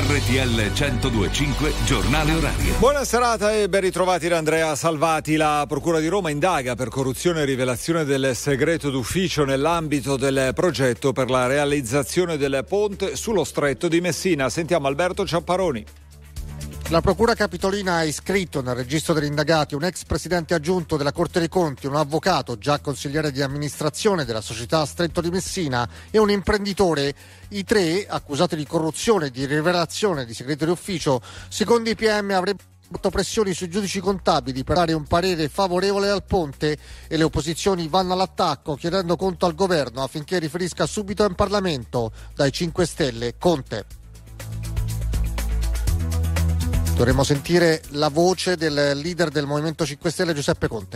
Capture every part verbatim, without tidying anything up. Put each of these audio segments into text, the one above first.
R T L centodue e cinque giornale orario. Buona serata e ben ritrovati da Andrea Salvati. La Procura di Roma indaga per corruzione e rivelazione del segreto d'ufficio nell'ambito del progetto per la realizzazione del ponte sullo stretto di Messina. Sentiamo Alberto Ciapparoni. La Procura Capitolina ha iscritto nel registro degli indagati un ex presidente aggiunto della Corte dei Conti, un avvocato già consigliere di amministrazione della società Stretto di Messina e un imprenditore. I tre, accusati di corruzione e di rivelazione di segreto d'ufficio, secondo i P M avrebbero fatto pressioni sui giudici contabili per dare un parere favorevole al ponte e le opposizioni vanno all'attacco chiedendo conto al governo affinché riferisca subito in Parlamento. Dai cinque Stelle, Conte. Dovremmo sentire la voce del leader del Movimento cinque Stelle, Giuseppe Conte.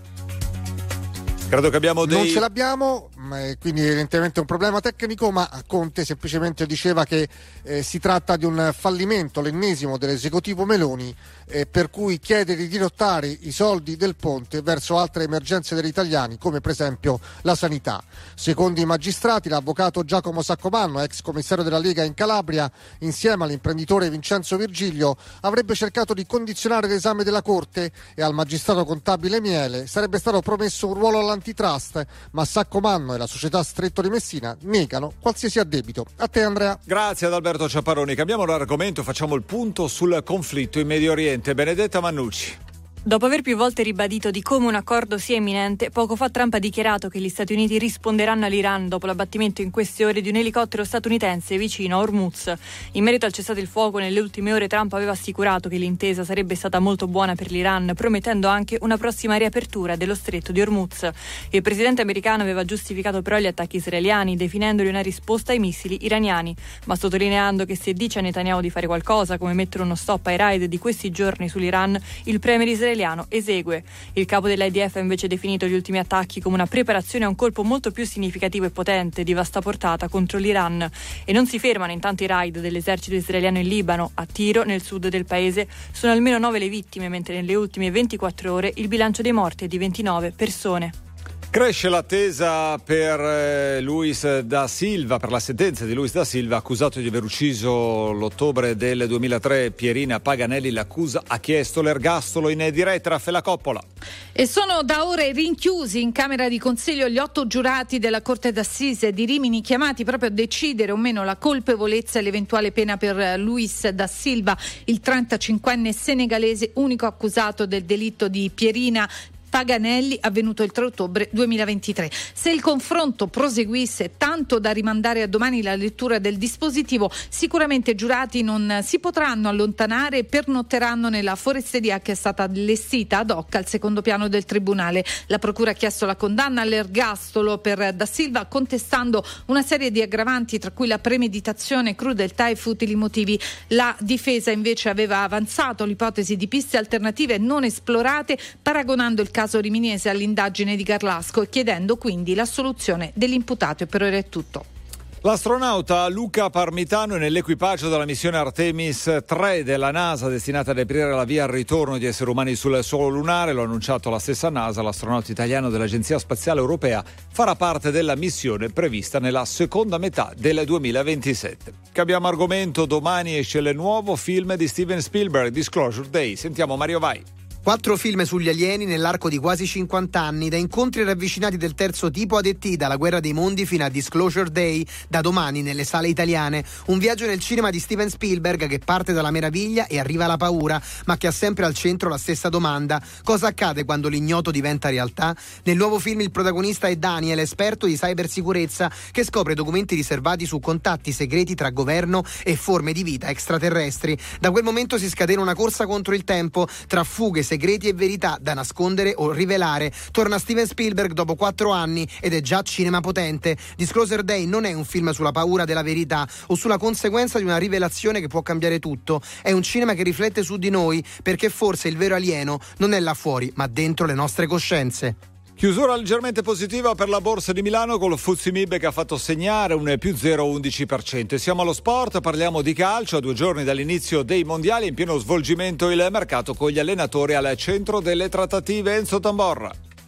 Credo che abbiamo dei... Non ce l'abbiamo, quindi evidentemente è un problema tecnico, ma Conte semplicemente diceva che eh, si tratta di un fallimento, l'ennesimo dell'esecutivo Meloni, eh, per cui chiede di dirottare i soldi del ponte verso altre emergenze degli italiani, come per esempio la sanità. Secondo i magistrati, l'avvocato Giacomo Saccomanno, ex commissario della Lega in Calabria, insieme all'imprenditore Vincenzo Virgilio, avrebbe cercato di condizionare l'esame della Corte e al magistrato contabile Miele sarebbe stato promesso un ruolo all'antitrust, ma Saccomanno e la società Stretto di Messina negano qualsiasi addebito. A te Andrea. Grazie ad Alberto Ciapparoni. Cambiamo l'argomento, facciamo il punto sul conflitto in Medio Oriente. Benedetta Mannucci. Dopo aver più volte ribadito di come un accordo sia imminente, poco fa Trump ha dichiarato che gli Stati Uniti risponderanno all'Iran dopo l'abbattimento in queste ore di un elicottero statunitense vicino a Hormuz. In merito al cessate il fuoco, nelle ultime ore Trump aveva assicurato che l'intesa sarebbe stata molto buona per l'Iran, promettendo anche una prossima riapertura dello stretto di Hormuz. Il presidente americano aveva giustificato però gli attacchi israeliani, definendoli una risposta ai missili iraniani, ma sottolineando che se dice a Netanyahu di fare qualcosa, come mettere uno stop ai raid di questi giorni sull'Iran, il premier israeliano esegue. Il capo dell'I D F ha invece definito gli ultimi attacchi come una preparazione a un colpo molto più significativo e potente di vasta portata contro l'Iran. E non si fermano intanto i raid dell'esercito israeliano in Libano. A Tiro, nel sud del paese, sono almeno nove le vittime, mentre nelle ultime ventiquattro ore il bilancio dei morti è di ventinove persone. Cresce l'attesa per eh, Luis da Silva, per la sentenza di Luis da Silva, accusato di aver ucciso l'ottobre del duemilatré Pierina Paganelli. L'accusa ha chiesto l'ergastolo in diretta. Raffaella Coppola. E sono da ore rinchiusi in Camera di Consiglio gli otto giurati della Corte d'Assise di Rimini, chiamati proprio a decidere o meno la colpevolezza e l'eventuale pena per Luis da Silva, il trentacinquenne senegalese unico accusato del delitto di Pierina Paganelli, avvenuto il tre ottobre duemilaventitré. Se il confronto proseguisse tanto da rimandare a domani la lettura del dispositivo, sicuramente i giurati non si potranno allontanare e pernotteranno nella foresteria che è stata allestita ad hoc al secondo piano del tribunale. La procura ha chiesto la condanna all'ergastolo per Da Silva, contestando una serie di aggravanti, tra cui la premeditazione, crudeltà e futili motivi. La difesa invece aveva avanzato l'ipotesi di piste alternative non esplorate, paragonando il caso riminiese all'indagine di Garlasco e chiedendo quindi l'assoluzione dell'imputato. E per ora è tutto. L'astronauta Luca Parmitano è nell'equipaggio della missione Artemis tre della NASA, destinata ad aprire la via al ritorno di esseri umani sul suolo lunare. Lo ha annunciato la stessa NASA. L'astronauta italiano dell'Agenzia Spaziale Europea farà parte della missione prevista nella seconda metà del duemilaventisette. Cambiamo argomento. Domani esce il nuovo film di Steven Spielberg, Disclosure Day. Sentiamo Mario Vai. Quattro film sugli alieni nell'arco di quasi cinquanta anni, da incontri ravvicinati del terzo tipo ad E T, dalla Guerra dei Mondi fino a Disclosure Day, da domani nelle sale italiane. Un viaggio nel cinema di Steven Spielberg che parte dalla meraviglia e arriva alla paura, ma che ha sempre al centro la stessa domanda: cosa accade quando l'ignoto diventa realtà? Nel nuovo film il protagonista è Daniel, esperto di cybersicurezza, che scopre documenti riservati su contatti segreti tra governo e forme di vita extraterrestri. Da quel momento si scatena una corsa contro il tempo, tra fughe, segreti e verità da nascondere o rivelare. Torna Steven Spielberg dopo quattro anni ed è già cinema potente. Disclosure Day non è un film sulla paura della verità o sulla conseguenza di una rivelazione che può cambiare tutto. È un cinema che riflette su di noi, perché forse il vero alieno non è là fuori, ma dentro le nostre coscienze. Chiusura leggermente positiva per la borsa di Milano, con lo F T S E M I B che ha fatto segnare un più zero virgola undici per cento. E siamo allo sport, parliamo di calcio. A due giorni dall'inizio dei mondiali, in pieno svolgimento il mercato con gli allenatori al centro delle trattative. Enzo Tamborra.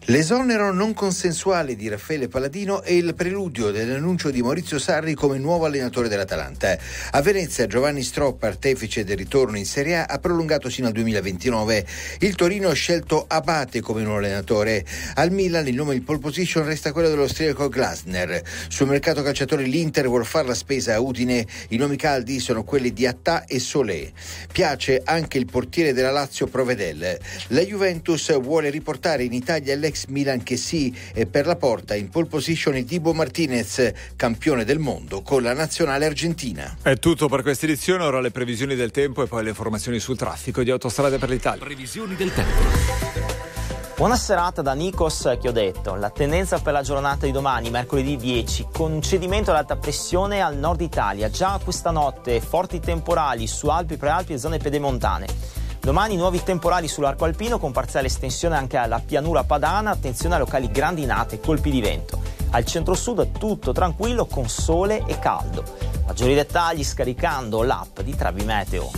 L'esonero non consensuale di Raffaele Palladino è il preludio dell'annuncio di Maurizio Sarri come nuovo allenatore dell'Atalanta. A Venezia Giovanni Stroppa, artefice del ritorno in Serie A, ha prolungato sino al duemilaventinove. Il Torino ha scelto Abate come nuovo allenatore. Al Milan il nome in pole position resta quello dell'austriaco Glasner. Sul mercato calciatori l'Inter vuol fare la spesa a Udine. I nomi caldi sono quelli di Attà e Solé. Piace anche il portiere della Lazio Provedel. La Juventus vuole riportare in Italia l'ex Milan che sì, e per la porta in pole position il Dibu Martinez, campione del mondo con la nazionale argentina. È tutto per questa edizione, ora le previsioni del tempo e poi le informazioni sul traffico di Autostrade per l'Italia. Previsioni del tempo. Buona serata da Nikos Chiodetto. La tendenza per la giornata di domani, mercoledì dieci, con cedimento all'alta pressione al nord Italia. Già questa notte forti temporali su Alpi, Prealpi e zone pedemontane. Domani nuovi temporali sull'arco alpino con parziale estensione anche alla pianura padana, attenzione a locali grandinate e colpi di vento. Al centro-sud tutto tranquillo con sole e caldo. Maggiori dettagli scaricando l'app di Travi Meteo.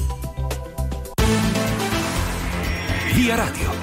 Via Radio.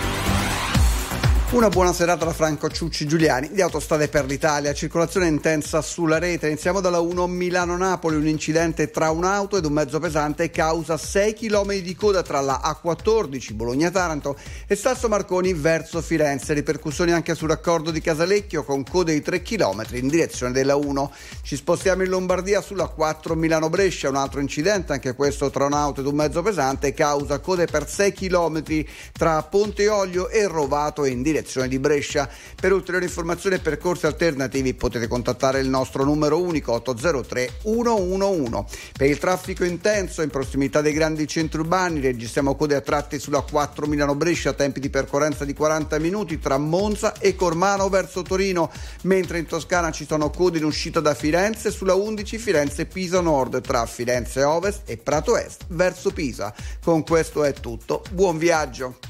Una buona serata da Franco Ciucci Giuliani di Autostrade per l'Italia. Circolazione intensa sulla rete. Iniziamo dalla uno Milano-Napoli. Un incidente tra un'auto ed un mezzo pesante causa sei chilometri di coda tra la A quattordici Bologna-Taranto e Sasso Marconi verso Firenze. Ripercussioni anche sul raccordo di Casalecchio con code di tre chilometri in direzione della uno. Ci spostiamo in Lombardia sulla quattro Milano-Brescia. Un altro incidente, anche questo tra un'auto ed un mezzo pesante, causa code per sei chilometri tra Ponte Olio e Rovato in direzione di Brescia. Per ulteriori informazioni e percorsi alternativi potete contattare il nostro numero unico otto zero tre uno uno uno. Per il traffico intenso in prossimità dei grandi centri urbani registriamo code a tratti sulla quattro Milano-Brescia, tempi di percorrenza di quaranta minuti tra Monza e Cormano verso Torino, mentre in Toscana ci sono code in uscita da Firenze sulla undici Firenze-Pisa Nord tra Firenze Ovest e Prato Est verso Pisa. Con questo è tutto, buon viaggio.